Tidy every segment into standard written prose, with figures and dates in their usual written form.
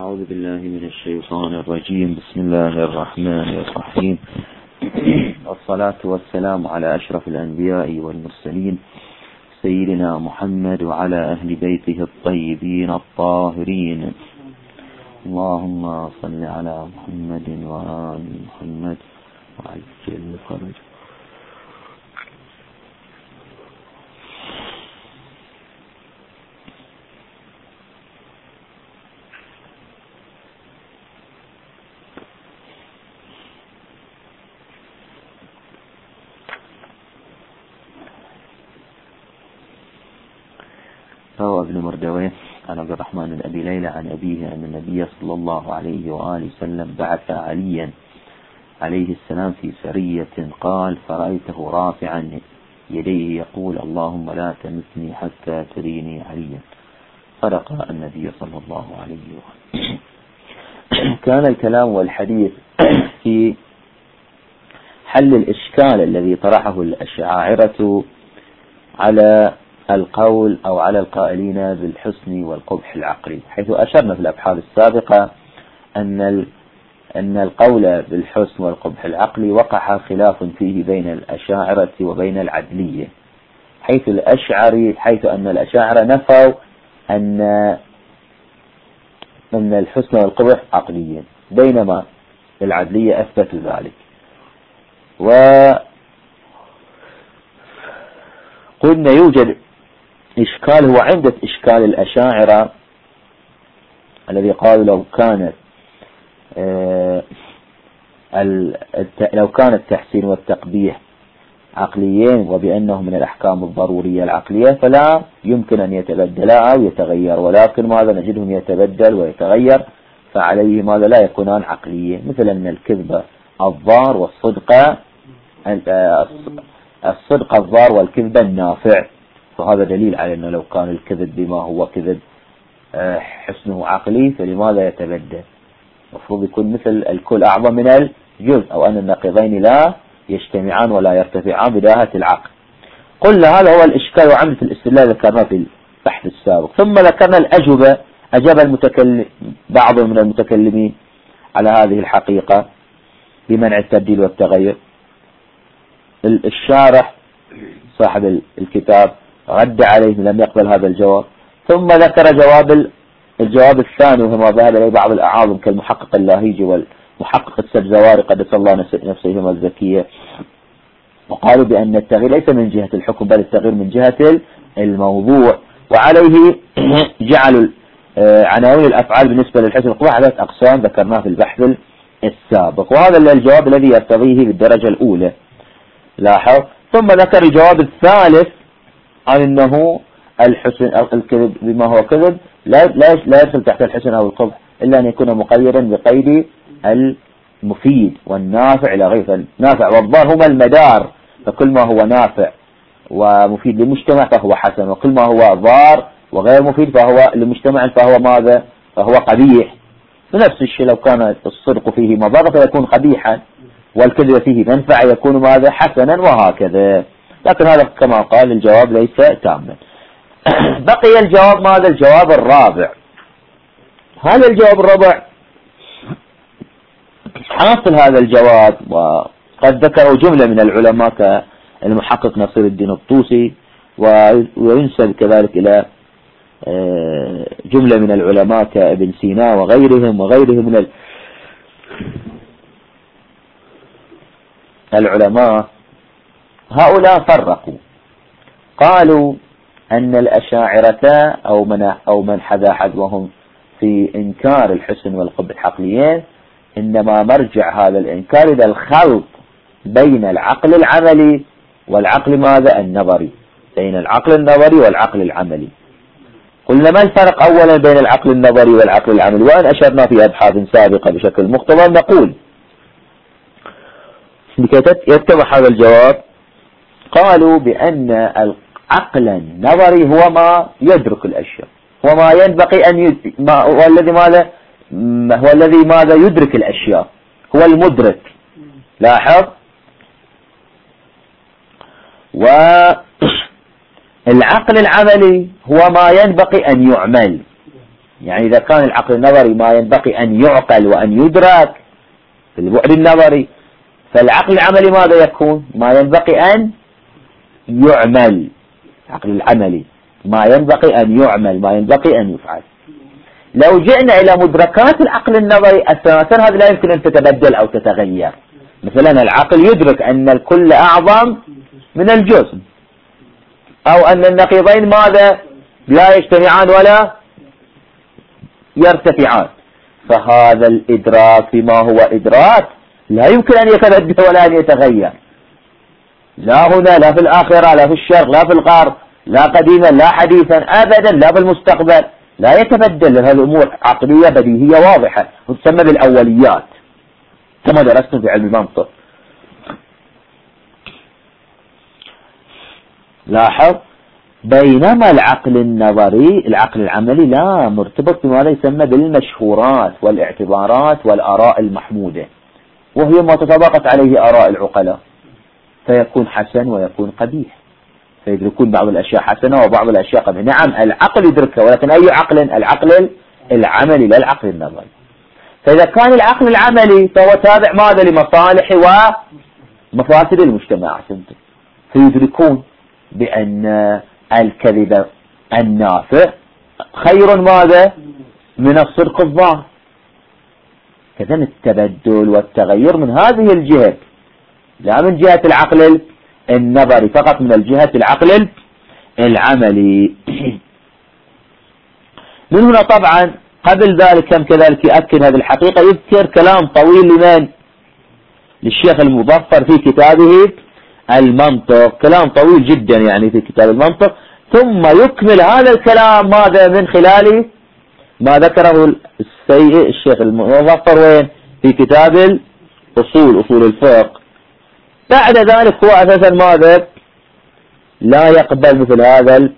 أعوذ بالله من الشيطان الرجيم. بسم الله الرحمن الرحيم. والصلاة والسلام على أشرف الأنبياء والمرسلين سيدنا محمد وعلى أهل بيته الطيبين الطاهرين. اللهم صل على محمد وآل محمد وعجل فرج. روى ابن مردويه عن عبد الرحمن بن أبي ليلى عن أبيه أن النبي صلى الله عليه وآله وسلم بعث عليا عليه السلام في سرية، قال: فرأيته رافعا يديه يقول: اللهم لا تمسني حتى تريني عليا. فرق النبي صلى الله عليه وآله. كان الكلام والحديث في حل الإشكال الذي طرحه الأشاعرة على القول أو على القائلين بالحسن والقبح العقلي، حيث أشرنا في الأبحاث السابقة أن القول بالحسن والقبح العقلي وقع خلاف فيه بين الأشاعرة وبين العدلية، حيث أن الأشاعرة نفوا أن الحسن والقبح عقليا، بينما العدلية أثبتوا ذلك. وقلنا يوجد إشكال، هو عندة إشكال الأشاعرة الذي قالوا لو كان التحسين والتقبيح عقليين وبأنه من الأحكام الضرورية العقلية فلا يمكن أن يتبدلا أو يتغير، ولكن ماذا نجدهم يتبدل ويتغير، فعليه ماذا لا يكونان عقليين، مثل أن الكذب الضار والصدق الضار والكذب النافع، فهذا دليل على أنه لو كان الكذب بما هو كذب حسنه عقلي فلماذا يتبدل؟ المفروض يكون مثل الكل أعظم من الجزء، أو أن النقيضين لا يجتمعان ولا يرتفعان بداهة العقل. قلنا هذا هو الإشكال وعملة الاستدلال ذكرناه في البحث السابق. ثم ذكرنا الأجوبة، أجاب بعض من المتكلمين على هذه الحقيقة بمنع التبديل والتغير. الشارح صاحب الكتاب رد عليه، لم يقبل هذا الجواب. ثم ذكر الجواب الثاني، وهو ما ذهب إليه بعض الأعاظم كالمحقق اللاهيجي والمحقق السبزواري قدس الله نفسهما الزكية، وقالوا بأن التغيير ليس من جهة الحكم بل التغيير من جهة الموضوع. وعليه جعلوا عناوين الأفعال بالنسبة للحسن والقبح على 3 أقسام ذكرناه في البحث السابق، وهذا الجواب الذي يرتضيه بالدرجة الأولى. لاحظ. ثم ذكر الجواب الثالث عن أنه الكذب بما هو كذب لا يدخل تحت الحسن أو القبح إلا أن يكون مقيدا بقيد المفيد والنافع إلى غير النافع والضار هما المدار، فكل ما هو نافع ومفيد للمجتمع فهو حسن، وكل ما هو ضار وغير مفيد فهو للمجتمع فهو ماذا؟ فهو قبيح. بنفس الشيء لو كان الصدق فيه مضرة فيكون قبيحا، والكذب فيه منفعة يكون ماذا؟ حسنا، وهكذا. لكن هذا كما قال الجواب ليس تاما. بقي الجواب ماذا؟ الجواب الرابع. هذا الجواب الرابع حاصل هذا الجواب، وقد ذكروا جملة من العلماء كالمحقق نصير الدين الطوسي، وينسب كذلك إلى جملة من العلماء كابن سينا وغيرهم من العلماء. هؤلاء فرقوا، قالوا أن الأشاعرة أو من حذا حذوهم في إنكار الحسن والقبح العقليين إنما مرجع هذا الإنكار إلى الخلط بين العقل العملي والعقل ماذا؟ النظري، بين العقل النظري والعقل العملي. قلنا ما الفرق أولا بين العقل النظري والعقل العملي؟ وأن أشرنا في أبحاث سابقة بشكل مختصر نقول لكي يتضح هذا الجواب، قالوا بأن العقل النظري هو ما يدرك الأشياء، وما ينبغي هو الذي ماذا يدرك الأشياء، هو المدرك. لاحظ. والعقل العملي هو ما ينبغي أن يعمل، يعني إذا كان العقل النظري ما ينبغي أن يعقل وأن يدرك في البعد النظري، فالعقل العملي ماذا يكون؟ ما ينبغي أن يعمل. العقل العملي ما ينبغي أن يعمل، ما ينبغي أن يفعل. لو جئنا إلى مدركات العقل النظري أساسا هذا لا يمكن أن تتبدل أو تتغير. مثلا العقل يدرك أن الكل أعظم من الجزء، أو أن النقيضين ماذا؟ لا يجتمعان ولا يرتفعان. فهذا الإدراك بما هو إدراك لا يمكن أن يتبدل ولا أن يتغير، لا هنا لا في الآخرة لا في الشرق لا في الغرب، لا قديما لا حديثا أبدا، لا في المستقبل، لا يتبدل. هذه الأمور عقلية بديهية واضحة وتسمى بالأوليات كما درستم في علم المنطق. لاحظ، بينما العقل النظري العقل العملي لا مرتبط بما يسمى بالمشهورات والاعتبارات والآراء المحمودة، وهي ما تطابقت عليه آراء العقلاء، فيكون حسن ويكون قبيح، فيدركون بعض الأشياء حسنة وبعض الأشياء قبيحة. نعم العقل يدركها، ولكن أي عقل؟ العقل العملي لا العقل النظري. فإذا كان العقل العملي فهو تابع ماذا؟ لمصالح ومفاسد المجتمع، فيدركون بأن الكذب النافع خير ماذا؟ من الصدق الظاهر. كذا التبدل والتغير من هذه الجهة، لا من جهة العقل النظري فقط، من الجهة العقل العملي. من هنا طبعا قبل ذلك كذلك يؤكد هذه الحقيقة، يذكر كلام طويل لمن؟ للشيخ المظفر في كتابه المنطق، كلام طويل جدا يعني في كتاب المنطق، ثم يكمل هذا الكلام ماذا؟ من خلال ما ذكره الشيخ المظفر وين؟ في كتاب الأصول، أصول الفقه. بعد ذلك هو أساسا ماذا؟ لا يقبل مثل هذا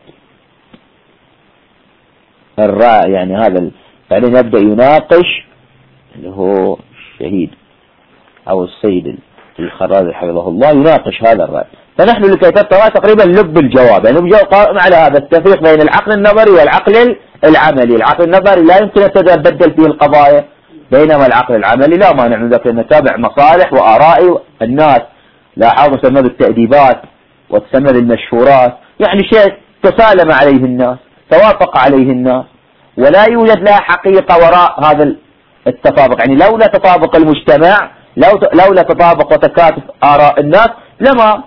الرأي، يعني هذا بعدين يبدأ يناقش اللي هو الشهيد أو السيد الخرازي حفظه الله، يناقش هذا الرأي. فنحن لكي تبقى تقريبا لب الجواب، يعني الجواب قائم على هذا التفريق بين العقل النظري والعقل العملي. العقل النظري لا يمكن أن تتبدل فيه القضايا، بينما العقل العملي لا مانع من ذلك، أن نتابع مصالح وآراء الناس. لاحظوا تسمى بالتأديبات وتسمى بالمشهورات، يعني شيء تسالم عليه الناس، توافق عليه الناس، ولا يوجد لها حقيقة وراء هذا التطابق. يعني لولا تطابق المجتمع، لولا تطابق وتكاتف آراء الناس لما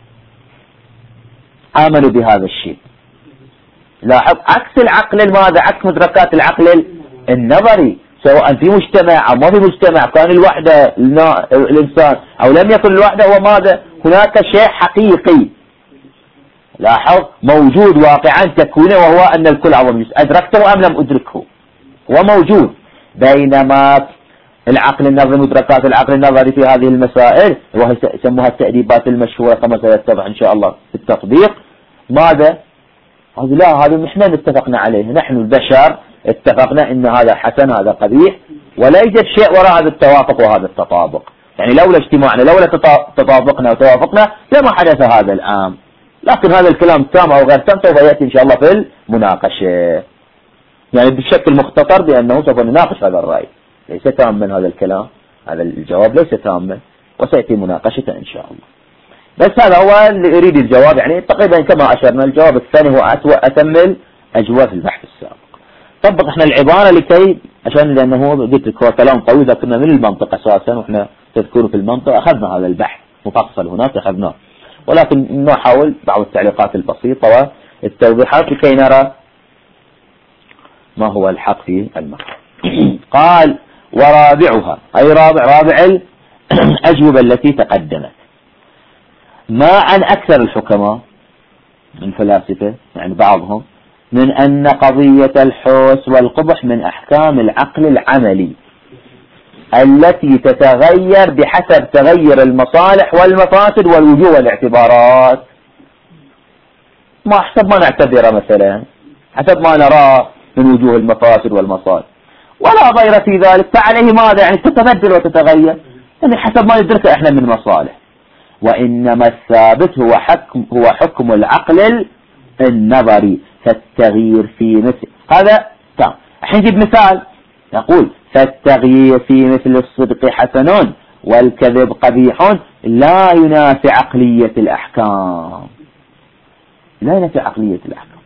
آمنوا بهذا الشيء. لاحظ عكس العقل ماذا؟ عكس مدركات العقل النظري، سواء في مجتمع أو ما في مجتمع، كان الوحدة الإنسان أو لم يكن الوحدة، هو ماذا؟ هناك شيء حقيقي لاحظ موجود واقعا تكوينه، وهو أن الكل أعظم جزء. أدركته أم لم أدركه؟ هو موجود. بينما العقل النظري، مدركات العقل النظري في هذه المسائل وهي يسموها التأديبات المشهورة كما سيتضح إن شاء الله في التطبيق، ماذا؟ لا، هذا نحن اتفقنا عليه، نحن البشر اتفقنا ان هذا حسن هذا قبيح، ولا يوجد شيء وراء هذا التوافق وهذا التطابق. يعني لولا اجتماعنا، لولا تطابقنا وتوافقنا لما حدث هذا الآن. لكن هذا الكلام تام أو غير تام سوف يأتي إن شاء الله في المناقشة، يعني بشكل مختصر بأنه سوف نناقش هذا الرأي. ليس تاما هذا الكلام، هذا الجواب ليس تاما، وسيأتي مناقشة إن شاء الله. بس هذا هو اللي يريد الجواب، يعني تقريبا كما أشرنا. الجواب الثاني هو أتم الأجوبة في البحث السابق. طبق احنا العبارة لكي لأنه قلت لك هو كلام طويل ذكرنا من المنطق أساسا، وإحنا تذكروا في المنطق أخذنا هذا البحث مفصل هناك أخذناه، ولكن نحاول بعض التعليقات البسيطة والتوضيحات لكي نرى ما هو الحق في المقام. قال ورابعها، أي رابع الأجوبة التي تقدمت، ما عن أكثر الحكماء من فلاسفة يعني بعضهم من أن قضية الحس والقبح من أحكام العقل العملي التي تتغير بحسب تغير المصالح والمفاسد والوجوه والاعتبارات، ما حسب ما نعتبره مثلا، حسب ما نراه من وجوه المفاسد والمصالح ولا غير في ذلك، فعليه ماذا؟ يعني تتبدل وتتغير، يعني حسب ما ندركه احنا من مصالح. وإنما الثابت هو حكم العقل النظري، فالتغيير في مثل هذا تام. الحين نجيب مثال نقول فالتغيير في مثل الصدق حسن والكذب قبيح لا ينافي عقلية الأحكام. لا ينافي عقلية الأحكام.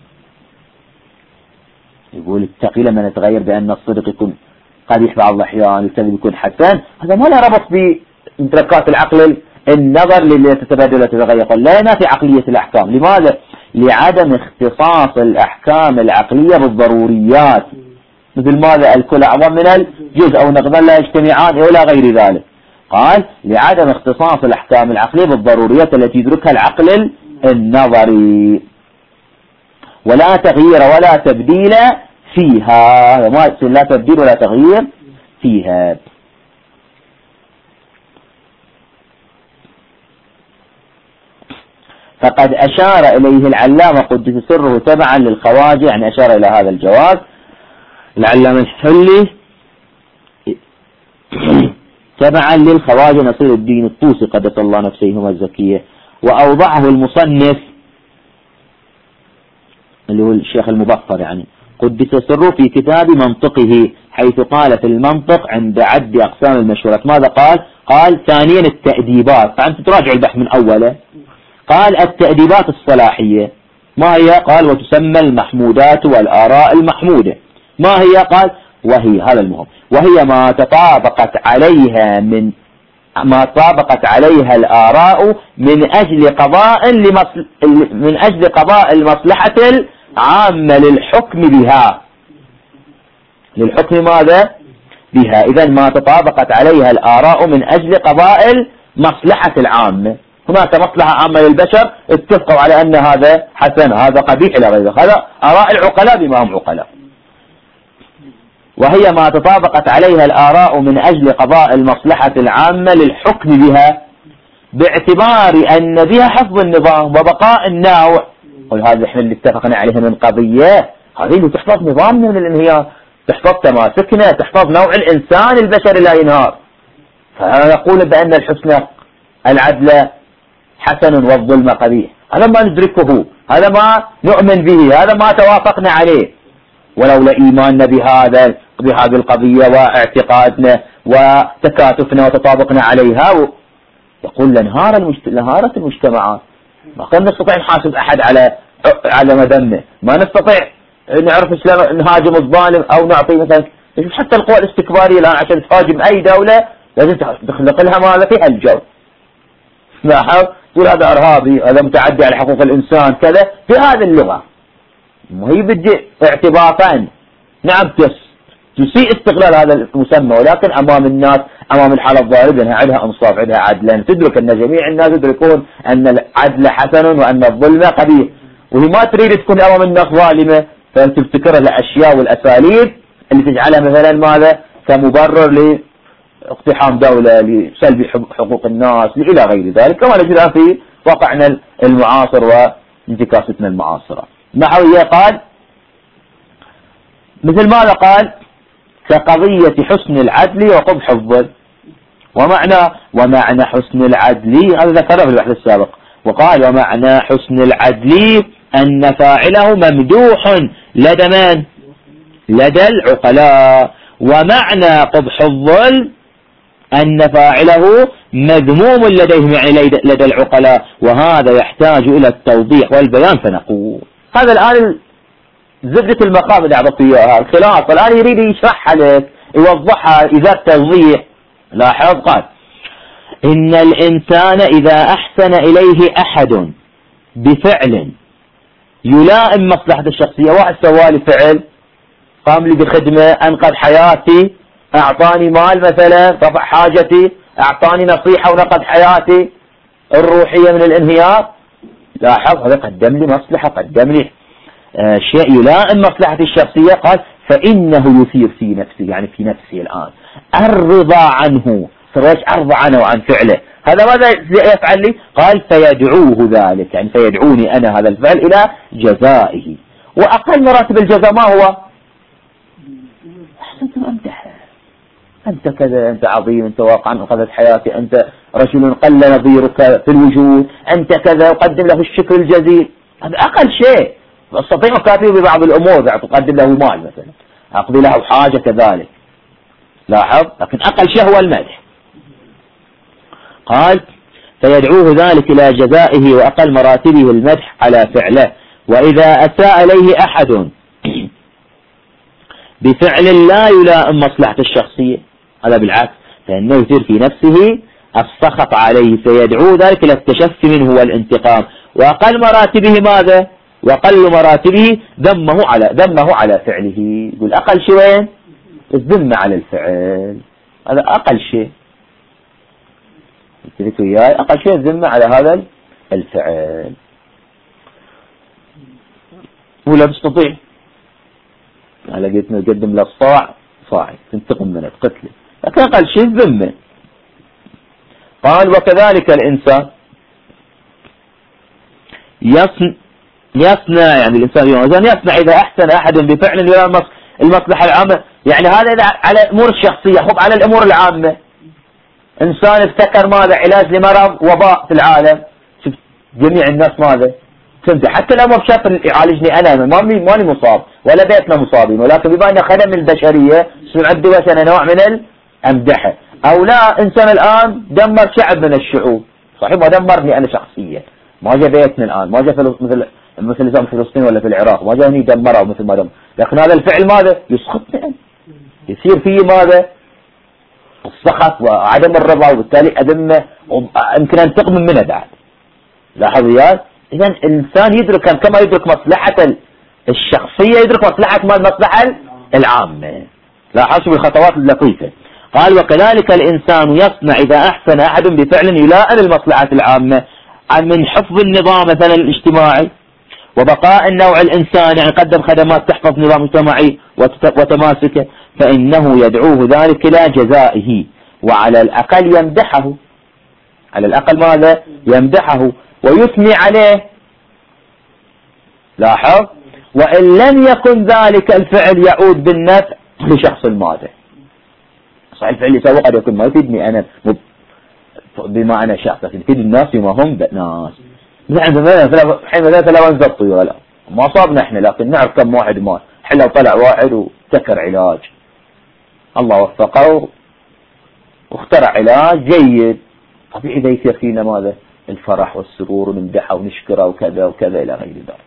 يقول التقي لما نتغير بأن الصدق يكون قبيح بعض الأحيان الكذب يكون حسن، هذا ما له ربط بإدراكات العقل النظر اللي تتبادل وتتغير. لا ينافي عقلية الأحكام. لماذا؟ لعدم اختصاص الأحكام العقلية بالضروريات، مثل ماذا؟ الكل أعظم من الجزء أو نقضان لا يجتمعان ولا غير ذلك. قال لعدم اختصاص الأحكام العقلية بالضروريات التي يدركها العقل النظري، ولا تغيير ولا تبديل فيها. ما لا تبديل ولا تغيير فيها. فقد أشار إليه العلامة قدس سره تبعا للخواجة، يعني أشار إلى هذا الجواز العلامة الحلي تبعا للخواجة نصير الدين الطوسي قدس الله نفسيهما الزكية. وأوضعه المصنف اللي هو الشيخ المبصر يعني قدس سره في كتاب منطقه، حيث قال في المنطق عند عد أقسام المشهورات ماذا قال؟ قال ثانيا التأديبات، فأنت تراجع البحث من أوله. قال التأديبات الصلاحية ما هي؟ قال وتسمى المحمودات والآراء المحمودة. ما هي؟ قال وهي، هذا المهم، وهي ما طابقت عليها الآراء من أجل قضاء المصلحة العامة للحكم بها. للحكم ماذا؟ بها. إذن ما تطابقت عليها الآراء من أجل قضاء المصلحة العامة. هناك مصلحة عامة للبشر اتفقوا على أن هذا حسن هذا قبيح إلى غيره، هذا آراء العقلاء بما هم عقلاء. وهي ما تطابقت عليها الآراء من أجل قضاء المصلحة العامة للحكم بها، باعتبار أن بها حفظ النظام وبقاء النوع. وهذا احنا اللي اتفقنا عليه من قضية، هذه اللي تحفظ نظامنا من الانهيار، تحفظ تماسكنا، تحفظ نوع الإنسان البشري لا ينهار. فنقول بأن الحسن العدل حسن والظلم قبيح، هذا ما ندركه، هذا ما نؤمن به، هذا ما توافقنا عليه. ولولا إيماننا بهذه القضية واعتقادنا وتكاتفنا وتطابقنا عليها يقول لانهارت المجتمعات. ما كنا نستطيع نحاسب أحد على مذمه، ما نستطيع نعرف شلون نهاجم الظالم أو نعطي مثلا. حتى القوى الاستكبارية الآن عشان تهاجم أي دولة لازم تخلق لها ماذا فيها الجو. لاحظ تقول هذا إرهابي، هذا متعدي على حقوق الإنسان كذا بهذه اللغة. وهي بدي اعتباطا، نعم تسيء استغلال هذا المسمى، ولكن أمام الناس أمام الحالة الظاهرة أنها عندها إنصاف عندها عدل، تدرك أن جميع الناس يدركون أن العدل حسن وأن الظلم قبيح. وهي ما تريد تكون أمام الناس ظالمة، فتبتكر الأشياء والأساليب اللي تجعلها مثلا ماذا كمبرر لاقتحام دولة، لسلب حقوق الناس إلى غير ذلك، كما نجدها في واقعنا المعاصر وانتكاستنا المعاصرة. نحوية قال مثل ماذا قال كقضية حسن العدل وقبح الظلم. ومعنى حسن العدل هذا ذكره في البحث السابق، وقال ومعنى حسن العدل أن فاعله ممدوح لدى من؟ لدى العقلاء. ومعنى قبح الظلم أن فاعله مذموم لديهم يعني لدى العقلاء، وهذا يحتاج إلى التوضيح والبيان. فنقول هذا الآن زبدة المقام اللي أعطت إياها الخلاصة، الآن يريد يشرحها لك يوضحها إذا التوضيح. لاحظ قال إن الإنسان إذا أحسن إليه أحد بفعل يلائم مصلحة الشخصية، واحد سوالي فعل قام لي بخدمة أنقذ حياتي، أعطاني مال مثلا رفع حاجتي، أعطاني نصيحة ونقذ حياتي الروحية من الانهيار. لاحظ هذا قدم لي مصلحة، قدم لي شيء يلائم مصلحة الشخصية. قال فإنه يثير في نفسي، يعني في نفسي الآن الرضا عنه، أرضى عنه وعن فعله. هذا ماذا يفعل لي؟ قال فيدعوه ذلك، يعني فيدعوني أنا هذا الفعل إلى جزائه. وأقل مراتب الجزاء ما هو؟ أحسنت أمدح، أنت كذا، أنت عظيم، أنت واقعا أنقذت حياتي، أنت رجل قل نظيرك في الوجود، أنت كذا، أقدم له الشكر الجزيل. هذا أقل شيء. أستطيع أكافئه ببعض الأمور، تقدم له مال مثلا، أقضي له حاجة كذلك. لاحظ، لكن أقل شيء هو المدح. قال فيدعوه ذلك إلى جزائه وأقل مراتبه المدح على فعله. وإذا أساء إليه أحد بفعل لا يلائم مصلحة الشخصية، هذا بالعكس، فإنه يثير في نفسه السخط عليه، فيدعو ذلك إلى التشفي منه والانتقام. وأقل مراتبه ماذا؟ وأقل مراتبه ذمه على فعله. يقول أقل شيء وين؟ الذمة على الفعل، هذا أقل شيء. اتفقوا وياي؟ أقل شيء الذمة على هذا الفعل. هو لا تستطيع، أنا لقيت نقدم له صاعي تنتقم منه قتله، لكن أقل شيء الذمة. قال وكذلك الإنسان يصنع، يعني الإنسان يصنع إذا أحسن أحد بفعل يرى المصلحة العامة، يعني هذا إذا على الأمور الشخصية. خب على الأمور العامة، إنسان ابتكر ماذا؟ علاج لمرض وباء في العالم، شوف جميع الناس ماذا؟ فهمت؟ حتى لو ما بشرط يعالجني أنا، ماني مصاب ولا بيتنا مصابين، ولكن بما أنه خدم البشرية سنعد وسنة نوع من الأمدحة. أو لا، إنسان الآن دمر شعب من الشعوب، صحيح ما دمرني أنا شخصيا، ما جاء بيتنا الآن، ما جاء مثل نظام فلسطين ولا في العراق، ما جاني دمره مثل ما دمر، لكن هذا الفعل ماذا؟ يسخطني، يصير فيه ماذا؟ السخط وعدم الرضا، وبالتالي أذمه ويمكن أن تقم منه بعد. لاحظوا وياي؟ إذا الإنسان يدرك كما يدرك مصلحة الشخصية يدرك المصلحة العامة. لاحظوا بالخطوات اللطيفة. قال وكذلك الإنسان يصنع إذا أحسن أحد بفعل يلائم المصلحة العامة من حفظ النظام مثلا الاجتماعي وبقاء النوع الإنساني، يعني قدم خدمات تحفظ نظام اجتماعي وتماسكه، فإنه يدعوه ذلك إلى جزائه، وعلى الأقل يمدحه، على الأقل ماذا؟ يمدحه ويثني عليه. لاحظ، وإن لم يكن ذلك الفعل يعود بالنفع لشخص المادح. صحيح الفعل يسوي قد يكون ما يفيدني أنا بما أنا شخص، لكن يفيد الناس بما هم ناس. نحن حين مثلا نزبط ولا ما صابنا احنا، لكن نعرف كم واحد مات، حلو طلع واحد وابتكر علاج، الله وفقه واخترع علاج جيد، طبيعي إذا يصير فينا ماذا؟ الفرح والسرور ونمدحه ونشكره وكذا وكذا إلى غير ذلك.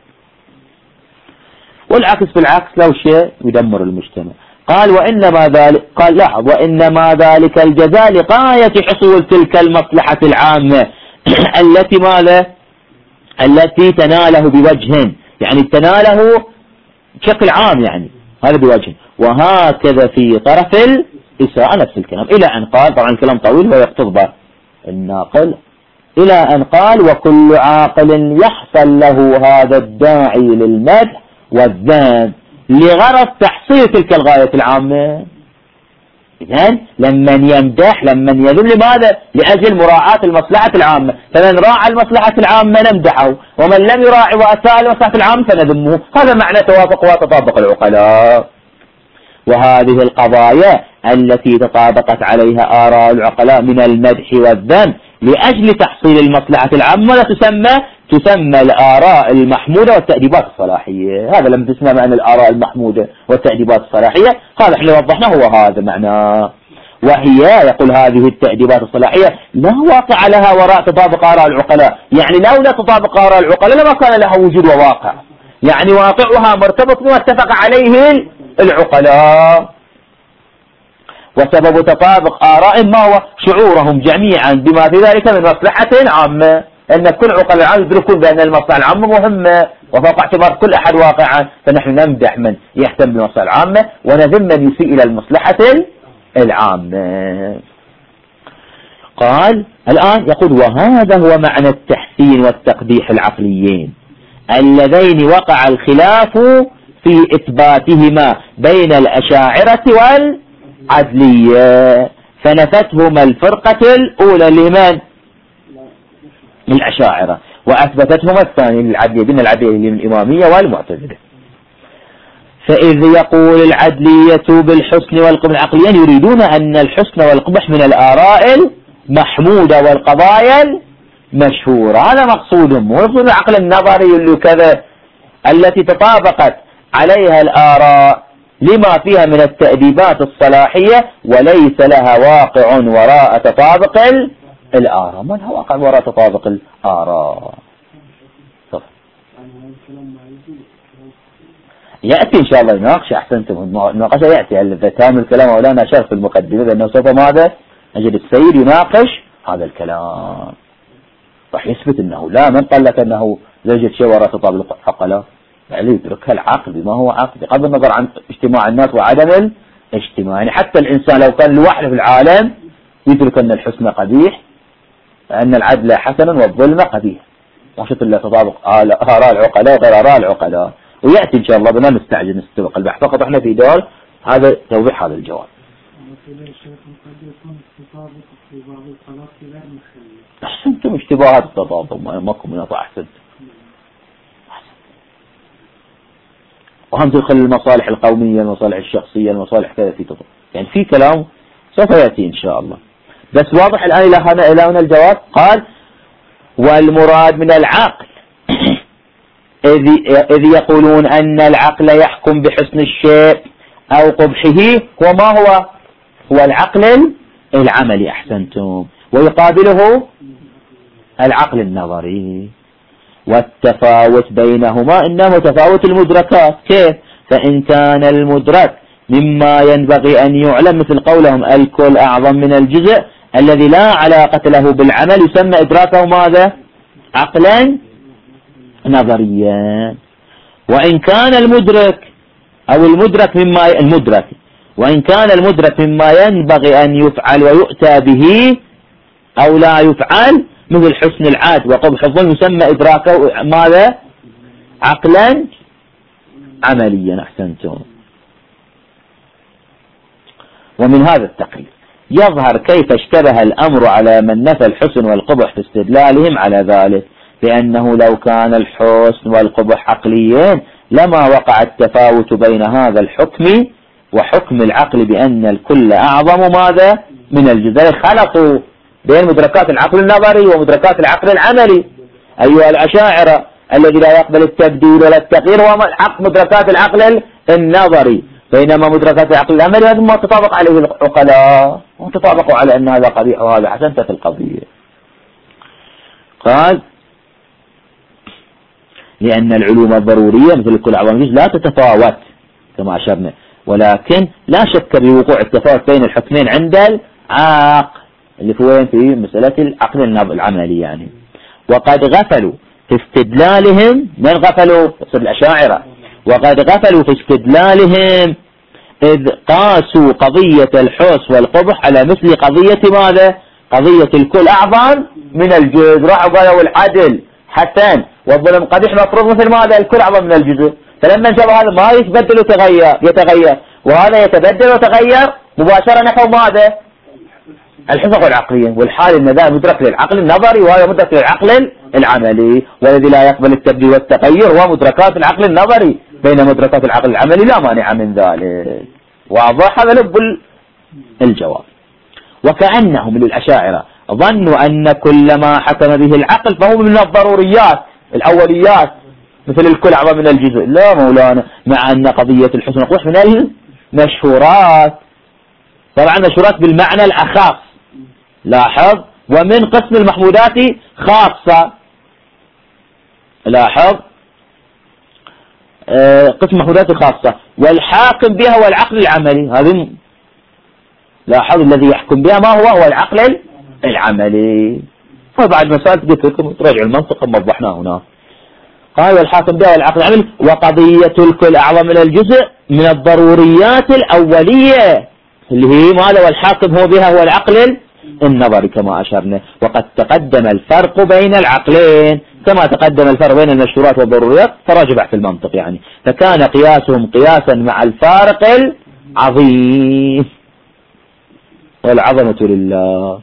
والعكس بالعكس، لو شيء يدمر المجتمع. قال وإنما ذلك، قال لاحظ، وإنما ذلك الجزاء لغاية حصول تلك المصلحة العامة التي ماذا؟ التي تناله بوجه، يعني تناله بشكل عام، يعني هذا بوجه. وهكذا في طرف الإساءة نفس الكلام، إلى أن قال، طبعا الكلام طويل ويقتضب الناقل، إلى أن قال وكل عاقل يحصل له هذا الداعي للمدح والذم لغرض تحصيل تلك الغاية العامة. إذن لمن يمدح، لمن يذم، لماذا؟ لأجل مراعاة المصلحة العامة، فمن راعى المصلحة العامة نمدحه، ومن لم يراعي وأساء المصلحة العامة فنذمه. هذا معنى توافق وتطابق العقلاء. وهذه القضايا التي تطابقت عليها آراء العقلاء من المدح والذم لأجل تحصيل المصلحة العامة تسمى الآراء المحمودة والتأديبات الصلاحية. هذا لم تسمى معنى الآراء المحمودة والتأديبات الصلاحية، هذا احنا وضحناه، هو هذا معناه. وهي يقول هذه التأديبات الصلاحية لا واقع لها وراء تطابق آراء العقلاء، يعني لولا تطابق آراء العقلاء لما كان لها وجود وواقع، يعني واقعها مرتبط بما اتفق عليه العقلاء. وسبب تطابق آراء ما هو؟ شعورهم جميعا بما في ذلك من مصلحة عامة، أن كل عقلاء العالم يدركون بأن المصلحة العامة مهمة وفوق اعتبار كل أحد واقعا، فنحن نمدح من يهتم بالمصلحة العامة ونذم من يسيء إلى المصلحة العامة. قال الآن يقول وهذا هو معنى التحسين والتقبيح العقليين اللذين وقع الخلاف في إثباتهما بين الأشاعرة والعدلية، فنفتهما الفرقة الأولى لمن؟ الأشاعرة، وأثبتتهما الثانية للعدلية، بين العدلية للإمامية والمعتزلة. فإذ يقول العدلية بالحسن والقبح العقليين يريدون أن الحسن والقبح من الآراء المحمودة والقضايا المشهورة، هذا مقصودهم، ومقصود العقل النظري اللي كذا التي تطابقت عليها الآراء لما فيها من التأديبات الصلاحية وليس لها واقع وراء تطابق الآراء. ما لها واقع وراء تطابق الآراء؟ يأتي إن شاء الله يناقش. أحسنتم، المناقشة يأتي الفتام الكلام مولانا أشار في المقدمة بأنه سوف ماذا نجد السيد يناقش هذا الكلام، راح يثبت أنه لا، من قال لك أنه يوجد شيء وراء تطابق العقلاء، يعني يدرك العقل بما هو عقل بغض النظر عن اجتماع الناس وعدم الاجتماع. يعني حتى الإنسان لو كان لوحده في العالم يدرك أن الحسن قبيح، أن العدل حسن والظلم قبيح، وشط الله تطابق آراء العقلاء وغير آراء العقلاء. ويأتي إن شاء الله بنا نستعجل نستبق البحث، فقط احنا في دور هذا توضيح هذا الجواب. أحسنتم، اشتباهات التطابق ماكم من أطاع. أحسنتم، وهم تدخل المصالح القومية، المصالح الشخصية، المصالح كذا في تطابق، يعني في كلام سوف يأتي إن شاء الله. بس واضح الآن إلى هنا الجواب. قال والمراد من العقل إذ يقولون أن العقل يحكم بحسن الشيء أو قبحه، وما هو العقل العملي. أحسنتم، ويقابله العقل النظري. والتفاوت بينهما إنه تفاوت المدركات. كيف؟ فإن كان المدرك مما ينبغي أن يعلم، مثل قولهم الكل أعظم من الجزء الذي لا علاقة له بالعمل، يسمى إدراكه ماذا؟ عقلا نظريا. وإن كان المدرك وإن كان المدرك مما ينبغي أن يفعل ويؤتى به أو لا يفعل، مثل حسن العاد وقبح الظلم، يسمى إدراكه ماذا؟ عقلا عمليا. أحسنتم. ومن هذا التقرير يظهر كيف اشتبه الأمر على من نفى الحسن والقبح في استدلالهم على ذلك، لأنه لو كان الحسن والقبح عقليين لما وقع التفاوت بين هذا الحكم وحكم العقل بأن الكل أعظم ماذا؟ من الجزء. خلطوا بين مدركات العقل النظري ومدركات العقل العملي. أيها الأشاعرة الذي لا يقبل التبديل ولا التغيير هو مدركات العقل النظري، بينما مدركات العقل العملي هذا ما تطابق عليه العقلاء، وتطابقوا على أن هذا قبيح وهذا حسن في القضية. قال لأن العلوم الضرورية مثل كل أعظم الجزء لا تتفاوت كما أشرنا، ولكن لا شك بوقوع التفاوت بين الحكمين عند العقل اللي هو في مسألة العقل العملي يعني. وقد غفلوا في استدلالهم، من غفلوا؟ الأشاعرة. وقد غفلوا في استدلالهم إذ قاسوا قضية الحسن والقبح على مثل قضية ماذا؟ قضية الكل أعظم من الجزء. راحوا قالوا العدل حسن والظلم قبيح، مفروض مثل ماذا؟ الكل أعظم من الجزء. فلما جاء هذا ما يتبدل يتغير، وهذا يتبدل وتغير مباشرة نحو ماذا؟ الحسن والعقلية. والحال ان ذا مدرك للعقل النظري وهذا مدرك للعقل العملي، والذي لا يقبل التبديل والتغير هو مدركات العقل النظري، بين مدركات العقل العملي لا مانع من ذلك. واضح هذا لب الجواب. وكأنهم للأشاعرة ظنوا أن كل ما حكم به العقل فهو من الضروريات الأوليات، مثل الكل أعظم من الجزء. لا مولانا، مع أن قضية الحسن والقبح من المشهورات، طبعا مشهورات بالمعنى الأخص، لاحظ، ومن قسم المحمودات خاصة، لاحظ، قسم محمودات خاصة، والحاكم بها هو العقل العملي. هذه لاحظ الذي يحكم بها ما هو العقل العملي. فبعد مسائل قلت لكم تراجعوا المنطق ما وضحناه هنا. قال والحاكم بها العقل العملي. وقضية الكل أعظم من الجزء من الضروريات الأولية اللي هي ماذا؟ والحاكم هو بها هو العقل النظري كما أشرنا. وقد تقدم الفرق بين العقلين كما تقدم الفرق بين المشهورات والضروريات، تراجع في المنطق يعني. فكان قياسهم قياسا مع الفارق العظيم، والعظمة لله.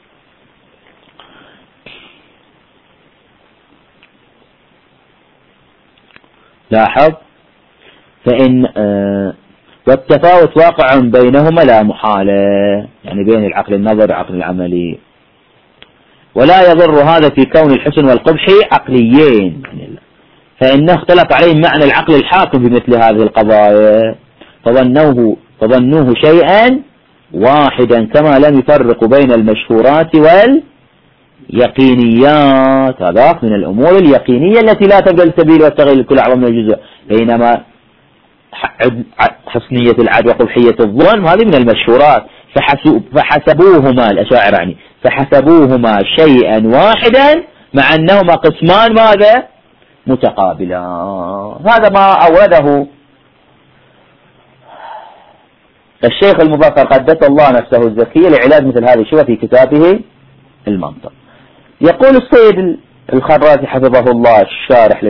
لاحظ، فإن والتفاوت واقع بينهما لا محالة، يعني بين العقل النظري والعقل العملي. ولا يضر هذا في كون الحسن والقبح عقليين، فإنه اختلف عليهم معنى العقل الحاكم في مثل هذه القضايا. فظنوه شيئا واحدا كما لم يفرقوا بين المشهورات واليقينيات. هذاك من الأمور اليقينية التي لا تبدأ السبيل والتغيير لكل أعظم من الجزء، بينما حسنية العد وقبحية الظن هذه من المشهورات. فحسبوهما الأشاعرة يعني فحسبوهما شيئا واحدا مع أنهما قسمان ماذا متقابلان. هذا ما أورده الشيخ المظفر قدس الله نفسه الزكية لعلاج مثل هذه الشبهة في كتابه المنطق. يقول السيد الخرازي حفظه الله الشارح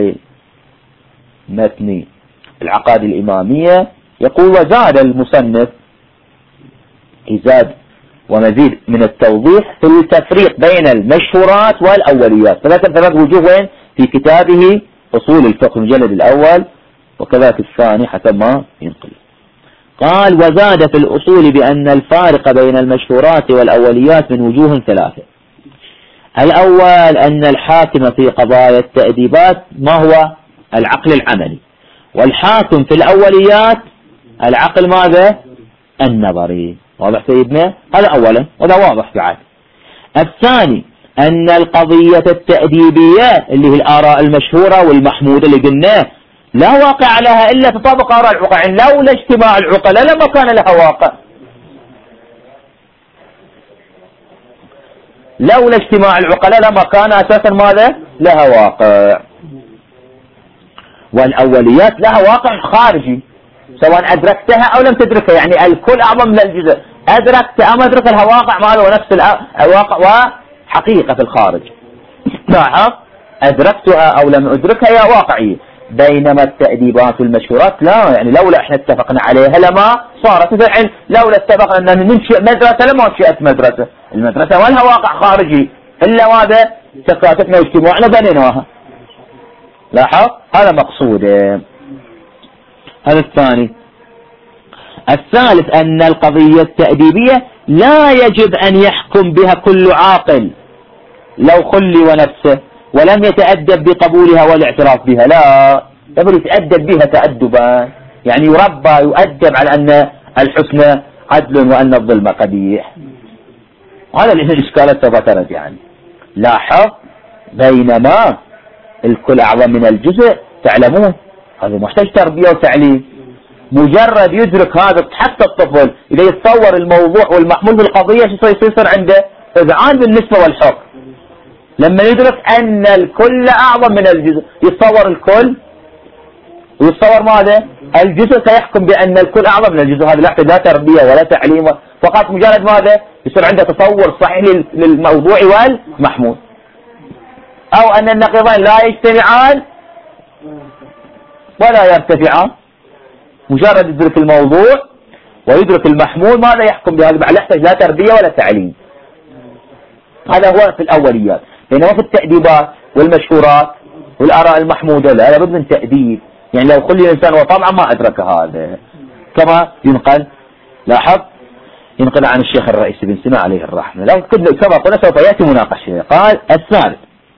لمتن العقائد الإمامية، يقول وزاد المصنف إزاد ومزيد من التوضيح في التفريق بين المشهورات والأوليات، فذكر ثلاث وجوه وين في كتابه أصول الفقه المجلد الأول وكذلك الثاني حسب ما ينقل. قال وزاد في الأصول بأن الفارق بين المشهورات والأوليات من وجوه ثلاثة. الأول أن الحاكم في قضايا التأديبات ما هو العقل العملي، والحاكم في الأوليات العقل ماذا النظري. واضح سيدنا؟ هذا أولا وهذا واضح بعد. الثاني أن القضية التأديبية اللي هي الآراء المشهورة والمحمودة اللي قلناه لا واقع لها إلا تطابق آراء العقلاء، يعني لولا اجتماع العقلاء لما كان لها واقع، لولا اجتماع العقلاء لما كان أساسا ماذا لها واقع. والأوليات لها واقع خارجي سواء أدركتها أو لم تدركها، يعني الكل أعظم من الجزء، أدركت أو ما أدرك لها واقع ما هو نفس الواقع وحقيقة في الخارج. لاحظ أدركتها أو لم أدركها هي واقعية، بينما التأديبات والمشهورات لا، يعني لولا احنا اتفقنا عليها لما صارت فعل، لولا اتفقنا أن ننشئ مدرسة لما انشئت مدرسة. المدرسة ما لها واقع خارجي إلا ماذا تكاتفنا واجتماعنا بنيناها. لاحظ هذا مقصود. هذا الثاني. الثالث أن القضية التأديبية لا يجب أن يحكم بها كل عاقل لو خلي ونفسه ولم يتأدب بقبولها والاعتراف بها، لا، يقول يتأدب بها تأدبا، يعني يربى يؤدب على أن الحسن عدل وأن الظلم قبيح. هذا الإشكالات تبطرت يعني. لاحظ بينما الكل أعظم من الجزء تعلمون هذا محتاج تربية وتعليم. مجرد يدرك هذا حتى الطفل إذا يتصور الموضوع والمحمول بالقضية شو يصير عنده إذعان بالنسبة والحكم. لما يدرك أن الكل أعظم من الجزء يتصور الكل ويتصور ماذا الجزء سيحكم بأن الكل أعظم من الجزء. هذا لا يحتاج لا تربية ولا تعليم، فقط مجرد ماذا يصير عنده تصور صحيح للموضوع والمحمول. أو أن النقيضين لا يجتمعان ولا يرتفعان، مجرد يدرك الموضوع ويدرك المحمول ماذا يحكم بهذا، لا يحتاج لا تربية ولا تعليم. هذا هو في الأوليات. بينما في التأديبات والمشهورات والآراء المحمودة لا لابد من تأديب، يعني لو خلي الإنسان وطبعا ما أدرك هذا كما ينقل. لاحظ ينقل عن الشيخ الرئيس بن سينا عليه الرحمة، لكن كما قلنا سوف يأتي مناقشة. قال الثالث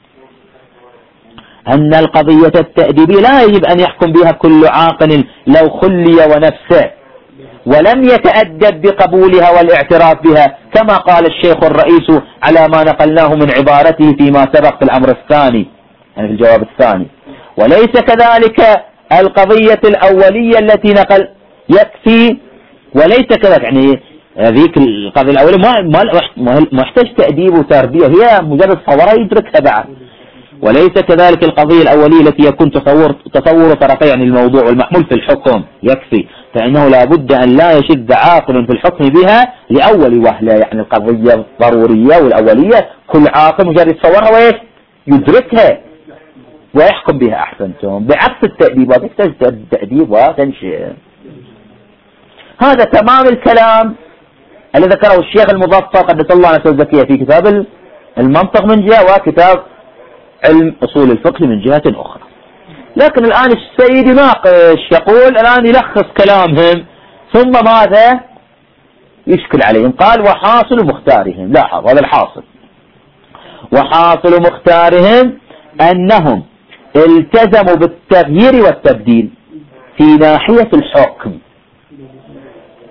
أن القضية التأديبية لا يجب أن يحكم بها كل عاقل لو خلي ونفسه ولم يتأدب بقبولها والاعتراف بها، كما قال الشيخ الرئيس على ما نقلناه من عبارته فيما سبق في الأمر الثاني، يعني في الجواب الثاني. وليس كذلك القضية الأولية التي نقل يكفي، وليس كذلك يعني ذيك القضية الأولية ما يحتاج تأديب وتربية، هي مجرد صورة يدركها بعد. وليس كذلك القضية الأولية التي يكون تصور طرفي عن الموضوع والمحمول في الحكم يكفي، فإنه لا بد أن لا يشد عاقل في الحكم بها لأول وهلة، يعني القضية ضرورية والأولية كل عاقل مجرد يتصورها ويش يدركها ويحكم بها. أحسنتم. بعكس التأديبات يحتاج تأديب وتنشئ. هذا تمام الكلام الذي ذكره الشيخ المظفر قدس الله نفسه الزكية في كتاب المنطق من جهة وكتاب علم أصول الفقه من جهة أخرى. لكن الآن السيد يناقش، يقول الآن يلخص كلامهم ثم ماذا يشكل عليهم. قال وحاصل مختارهم، لاحظ هذا الحاصل، وحاصل مختارهم أنهم التزموا بالتغيير والتبديل في ناحية الحكم.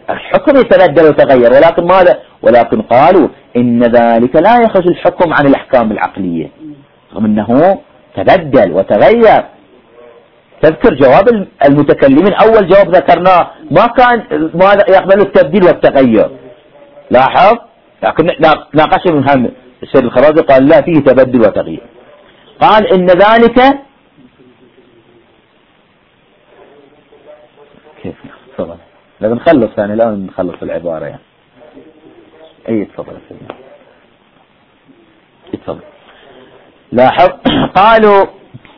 الحكم يتبدل وتغير، ولكن ماذا؟ ولكن قالوا إن ذلك لا يخرج الحكم عن الأحكام العقلية رغم أنه تبدل وتغير. تذكر جواب المتكلمين أول جواب ذكرناه ما كان ماذا يقبل التبديل والتغير، لاحظ، لكن ناقش من هم السيد الخرازي قال لا فيه تبدل وتغيير. قال إن ذلك كيف تفضل لازم نخلص يعني لا نخلص العبارة يعني. اي تفضل سيدنا تفضل. لاحظ قالوا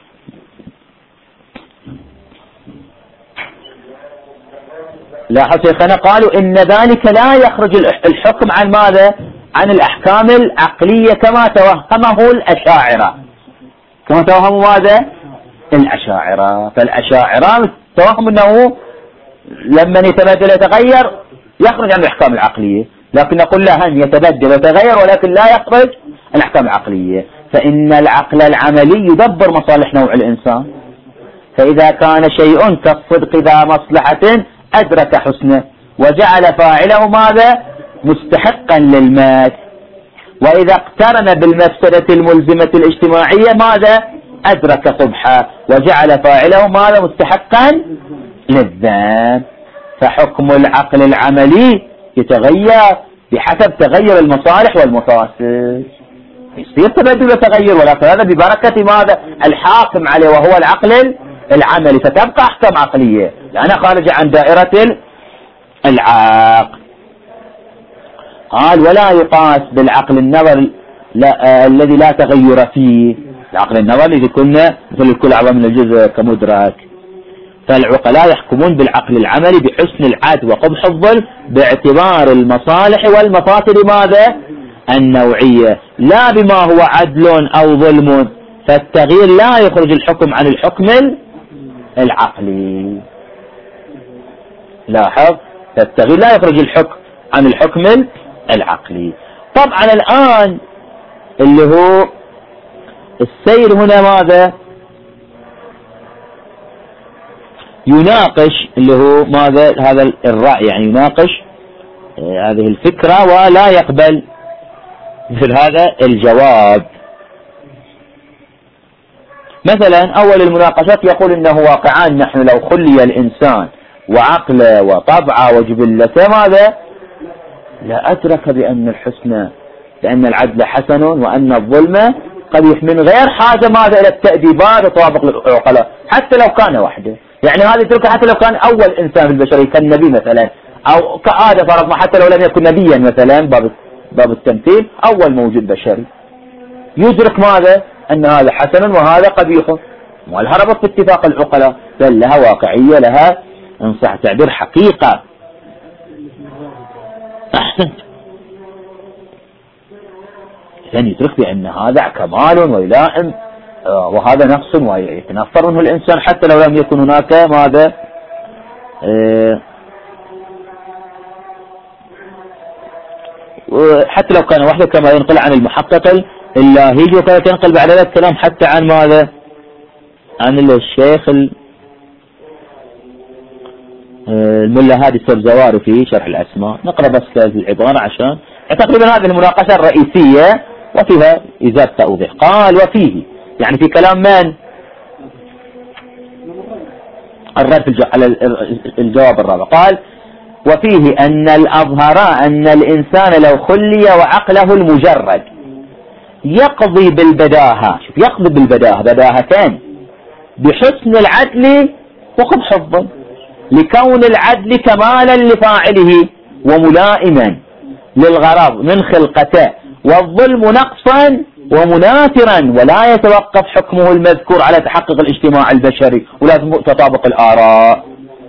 لاحظ شيخنا قالوا إن ذلك لا يخرج الحكم عن ماذا؟ عن الأحكام العقلية كما توهمه الأشاعرة، كما توهموا ماذا؟ الأشاعرة. فالأشاعرة توهم أنه لما يتبدل يتغير يخرج عن الأحكام العقلية، لكن نقول له أن يتبدل ويتغير ولكن لا يخرج عن الأحكام العقلية، فإن العقل العملي يدبر مصالح نوع الإنسان، فإذا كان شيء كالصدق ذا مصلحة أدرك حسنه وجعل فاعله ماذا؟ مستحقا للمات، وإذا اقترن بالمفسدة الملزمة الاجتماعية ماذا؟ أدرك قبحه وجعل فاعله ماذا؟ مستحقا للذنب. فحكم العقل العملي يتغير بحسب تغير المصالح والمفاسد، يصير تبدل وتغير، ولكن هذا ببركة ماذا؟ الحاكم عليه وهو العقل العملي، فتبقى أحكام عقلية لأنها خارجة عن دائرة العقل. قال ولا يقاس بالعقل النظر الذي لا تغير فيه، العقل النظر الذي كنا مثل الكل أعظم من الجزء كمدرك. فالعقلاء يحكمون بالعقل العملي بحسن العدل وقبح الظلم باعتبار المصالح والمفاسد ماذا؟ النوعية، لا بما هو عدل أو ظلم، فالتغيير لا يخرج الحكم عن الحكم العقلي. لاحظ، فالتغيير لا يخرج الحكم عن الحكم العقلي. طبعا الآن اللي هو السير هنا ماذا؟ يناقش اللي هو ماذا؟ هذا الرأي، يعني يناقش هذه الفكرة ولا يقبل مثل هذا الجواب. مثلا أول المناقشات يقول إنه واقعان، نحن لو خلي الإنسان وعقله وطبعه وجبلته ماذا؟ لا أدرك بأن الحسنى، بأن العدل حسن وأن الظلم قبيح من غير حاجة ماذا؟ إلى التأديبات وطوابق العقلاء، حتى لو كان وحده. يعني هذه تلك حتى لو كان أول إنسان في البشرية كالنبي مثلا، أو كآدم فرضنا حتى لو لم يكن نبيا مثلا، باب التمثيل أول موجود بشري يدرك ماذا؟ أن هذا حسن وهذا قبيح، ولها ربط باتفاق العقلاء، بل لها واقعية، لها إن صح تعبير حقيقة. أحسنت. إذن يدرك بأن هذا كمال ويلائم وهذا نقص ويتنفر منه الإنسان حتى لو لم يكن هناك ماذا؟ حتى لو كان وحده، كما ينقل عن المحقق اللاهيجي، وكان ينقل بعد ذلك كلام حتى عن ماذا؟ عن الشيخ الملا هادي السبزواري في شرح الأسماء. نقرأ بس العبارة عشان تقريبا هذه المناقشة الرئيسية وفيها إزادة توضيح. قال وفيه، يعني في كلام من؟ الرد على الجواب الرابع. قال وفيه أن الأظهر أن الإنسان لو خلي وعقله المجرد يقضي بالبداهة، شوف يقضي بالبداهة، بداهتين، بحسن العدل وقبح الظلم، لكون العدل كمالا لفاعله وملائما للغرض من خلقته، والظلم نقصا ومناثرا، ولا يتوقف حكمه المذكور على تحقق الاجتماع البشري، ولازم تطابق الآراء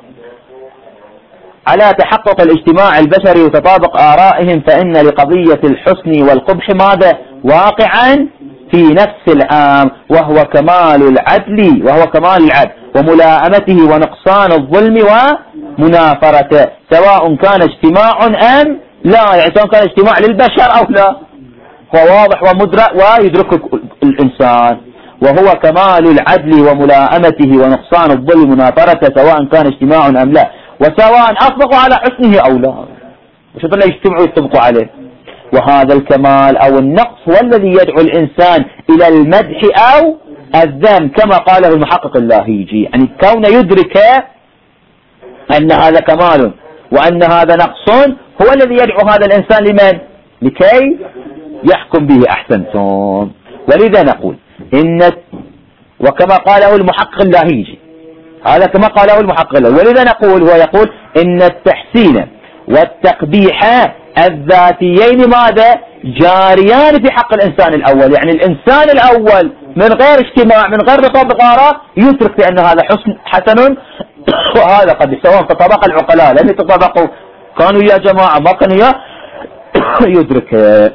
على تحقق الاجتماع البشري وتطابق آرائهم، فإن لقضية الحسن والقبح ماذا؟ واقعا في نفس العام، وهو كمال العدل وملائمته ونقصان الظلم ومنافرته، سواء كان اجتماع أم لا، يعني سواء كان اجتماع للبشر أو لا، هو واضح ومدرك ويدرك الإنسان، وهو كمال العدل وملائمته ونقصان الظلم ومنافرته سواء كان اجتماع أم لا، وسواء أصدقوا على حسنه أو لا، شوف لا يجتمعوا يتفقوا عليه. وهذا الكمال أو النقص هو الذي يدعو الإنسان إلى المدح أو الذم، كما قاله المحقق اللاهيجي، يعني كون يدرك أن هذا كمال وأن هذا نقص هو الذي يدعو هذا الإنسان لمن؟ لكي يحكم به. أحسنتم. ولذا نقول وكما قاله المحقق اللاهيجي، هذا كما قاله المحقق اللاهيجي، ولذا نقول هو يقول إن التحسين والتقبيح الذاتيين ماذا؟ جاريان في حق الإنسان الأول، يعني الإنسان الأول من غير اجتماع من غير رطب غارة يترك بأن هذا حسن وهذا قد سواء تطابق العقلاء لم يتطابقوا كانوا يا جماعة ما كانوا يا يدرك.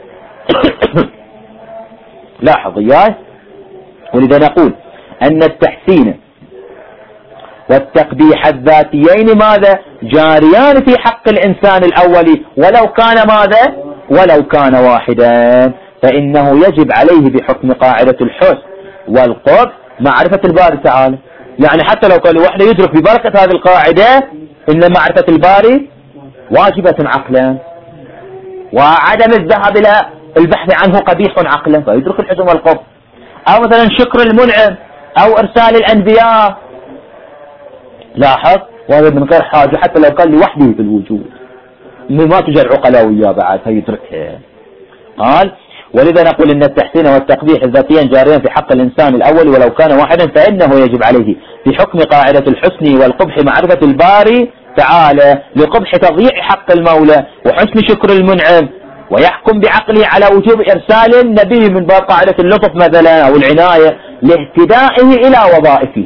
لاحظ إياه. ولذا نقول أن التحسين والتقبيح الذاتيين ماذا؟ جاريان في حق الإنسان الأول ولو كان ماذا؟ ولو كان واحدا، فإنه يجب عليه بحكم قاعدة الحسن والقبح معرفة الباري تعالى. يعني حتى لو كان وحده يدرك ببركة هذه القاعدة إن معرفة الباري واجبة عقلا، وعدم الذهاب إلى البحث عنه قبيح عقلا، فيدرك الحسن والقبح. أو مثلا شكر المنعم أو إرسال الأنبياء، لاحظ، وهذا من غير حاجة حتى لو كان لوحده في الوجود ما تجر عقلاوية بعد فيتركها. قال ولذا نقول إن التحسين والتقبيح الذاتيان جاريان في حق الإنسان الأول ولو كان واحدا، فإنه يجب عليه في حكم قاعدة الحسن والقبح معرفة الباري تعالى لقبح تضييع حق المولى وحسن شكر المنعم، ويحكم بعقله على وجوب إرسال النبي من باب قاعدة اللطف مثلا أو العناية لاهتدائه إلى وظائفه.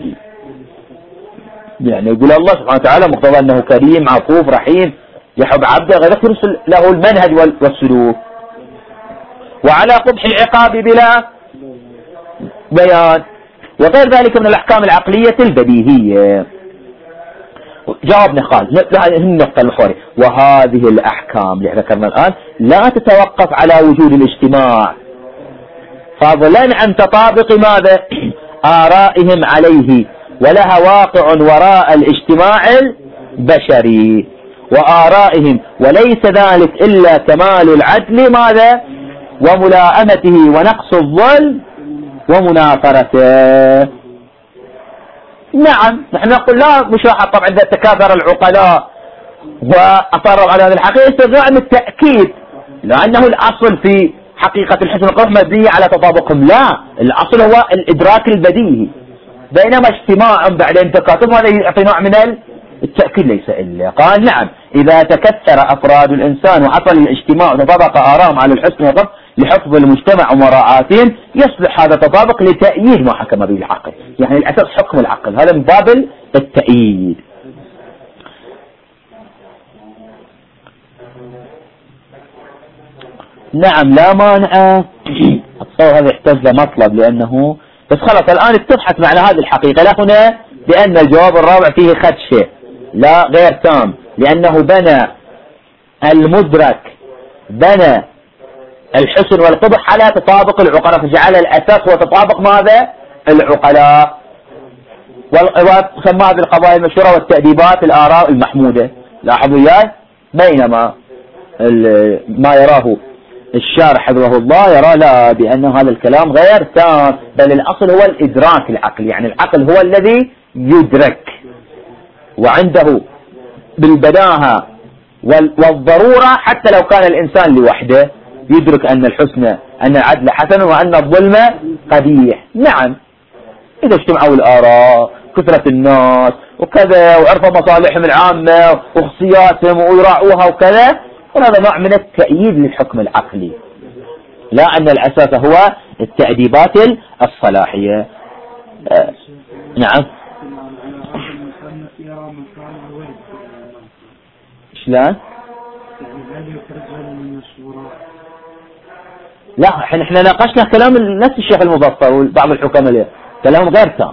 يعني يقول الله سبحانه وتعالى مقتضى أنه كريم عفوف رحيم يحب عبده غير يرسل له المنهج والسلوك. وعلى قبح العقاب بلا بيان وغير ذلك من الأحكام العقلية البديهية. جاوبنا خالد هذه النقطة الأخرى. وهذه الأحكام اللي ذكرنا الآن لا تتوقف على وجود الاجتماع فضلا عن تطابق ماذا؟ آرائهم عليه، ولها واقع وراء الاجتماع البشري وآرائهم، وليس ذلك إلا كمال العدل ماذا؟ وملائمته ونقص الظلم ومناصرته. نعم نحن نقول لا مشاحة طبعا إذا تكاثر العقلاء وأصروا على هذه الحقيقة نوع من التأكيد، لأنه الأصل في حقيقة الحسن والقبح مبنية على تطابقهم، لا الأصل هو الإدراك البديهي، بينما اجتماع بعدين تكاثر هذا يعطي نوع من التأكيد ليس إلا. قال نعم إذا تكثر أفراد الإنسان وحصل الاجتماع وتطابق آرائهم على الحسن والقبح لحفظ المجتمع ومراعاتهم يصبح هذا التطابق لتأييد ما حكم به العقل، يعني الأساس حكم العقل، هذا من باب التأييد. نعم لا مانع. أتصور هذا يحتاج مطلب لأنه بس خلاص الآن اتضحت معنى هذه الحقيقة. لا هنا لأن الجواب الرابع فيه خدشة لا غير تام، لأنه بنى المدرك بنى الحسن والقبح على تطابق العقلاء، فجعل الأساس هو تطابق ماذا؟ العقلاء، وسمى هذه القضايا المشهورة والتأديبات الآراء المحمودة. لاحظوا إياه. بينما ما يراه الشارح حفظه الله يرى لا بأن هذا الكلام غير تام، بل الأصل هو الإدراك العقلي، يعني العقل هو الذي يدرك وعنده بالبداهة والضرورة حتى لو كان الإنسان لوحده يدرك أن الحسن أن العدل حسن وأن الظلم قبيح. نعم إذا اجتمعوا الآراء كثرة الناس وكذا وعرفوا مصالحهم العامة وخصياتهم ويراعوها وكذا، وهذا نوع من التأييد للحكم العقلي، لا أن الأساس هو التأديبات الصلاحية. نعم شلون؟ لا احنا ناقشنا كلام نفس الشيخ المبصر وبعض الحكام اللي كلام غير تام.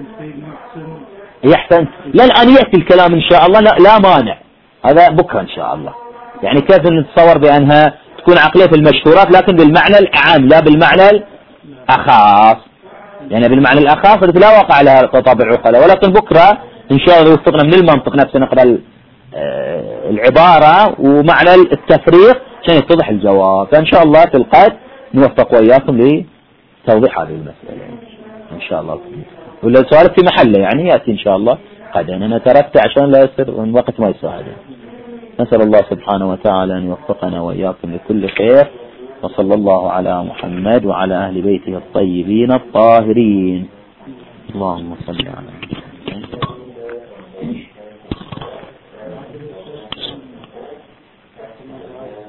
يحسن لا الآن يأتي الكلام إن شاء الله، لا مانع، هذا بكرة إن شاء الله. يعني كيف نتصور بأنها تكون عقلية في المشهورات لكن بالمعنى الأعم لا بالمعنى الأخاص، يعني بالمعنى الأخاص التي لا واقع لها تطابع عقلاء، ولكن بكرة إن شاء الله وفقنا من المنطق نفسه نقرأ العبارة ومعنى التفريق عشان يتضح الجواب. فإن شاء الله في القادم نوفق وإياكم لتوضيح هذه المسألة إن شاء الله. ولا السؤال في محله يعني يأتي إن شاء الله قد أنا تركت عشان لا يصير الوقت ما يساعد. نسأل الله سبحانه وتعالى أن يوفقنا وإياكم لكل خير، وصلى الله على محمد وعلى أهل بيته الطيبين الطاهرين. اللهم صل على